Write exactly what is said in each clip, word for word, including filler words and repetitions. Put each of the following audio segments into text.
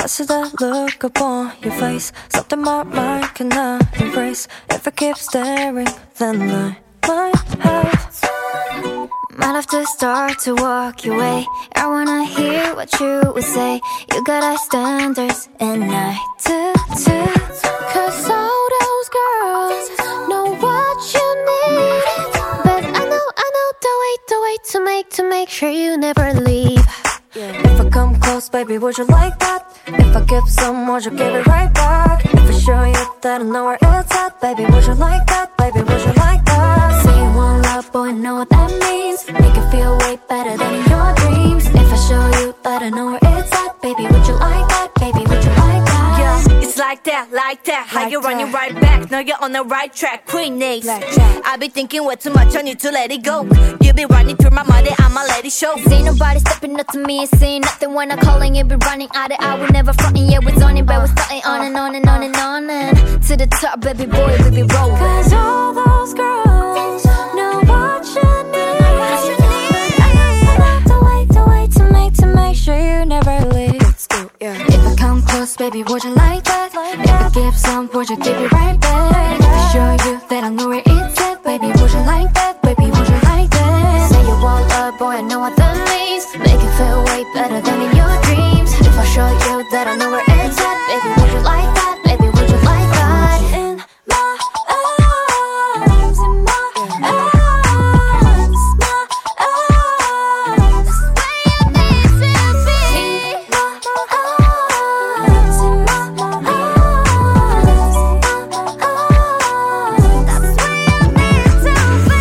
see that look upon your face, something my mind cannot embrace. If I keep staring, then I might have Might have to start to walk your way. I wanna hear what you would say. You got high standards and I do too. Cause all those girls know what you need, but I know, I know the way, the way to make, to make sure you never leave. If I come close, baby, would you like that? If I give some, would you give it right back? If I show you that I know where it's at, baby, would you like that? Baby, would you like that? Say you want love, boy, know what that means. Make it feel way better than in your dreams. If I show you that I know where it's at, baby, would you like that? Baby, would you like that? Yeah, it's like that, like that. How Like you running that. right back? Know you're on the right track, Queen Ace. Blackjack. I be thinking way too much, I need to let it go. You be running through my mind, I'ma let it show. See nobody stepping up to me and saying nothing when I'm calling. You be running out of I would never frontin'. Yeah, we're zoning, but we're starting on and on and on and on and to the top, baby boy, baby roll. Cause all those girls know what you need, but I know the way, the way to make, to make sure you never leave. Let's go, yeah. If I come close, baby, would you like that? If I give some, would you give it right back? If I show you that I know where it's at, baby, would you like that? Baby, would you like that? Say you want love, boy, I know what that means. Make it feel way better than in your dreams. If I show you that I know where it's at, baby, would you like that? Baby, would you like that? In my arms, in my arms, my arms, Where you need to be. in my arms, in my arms, my arms. That's where you need to be.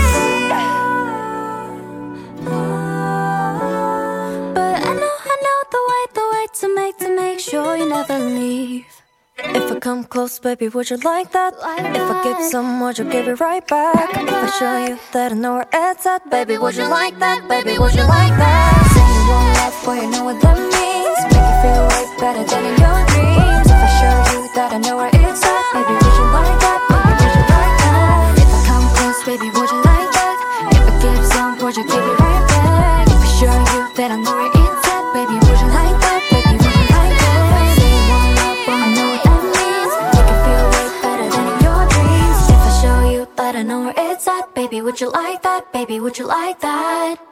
But I know, I know the way, the way to make, to make sure you never leave. If I come close, baby, would you like that? If I give some, would you give it right back? If I show you that I know where it's at, baby, would you like that? Baby, would you like that? Say you want love, boy, you know what that means. Make you feel way better than in your dreams. If I show you that I know where it's at, baby, would you like that? Baby, would you like that? If I come close, baby, would you like that? If I give some, would you give it right back? If I show you that I know where it's at, baby, would you like that? Baby, would you like that? Say you want love, boy, I know what that means. Make it feel way better than in your dreams. If I show you that I know where it's at, baby, would you like that? Baby, would you like that?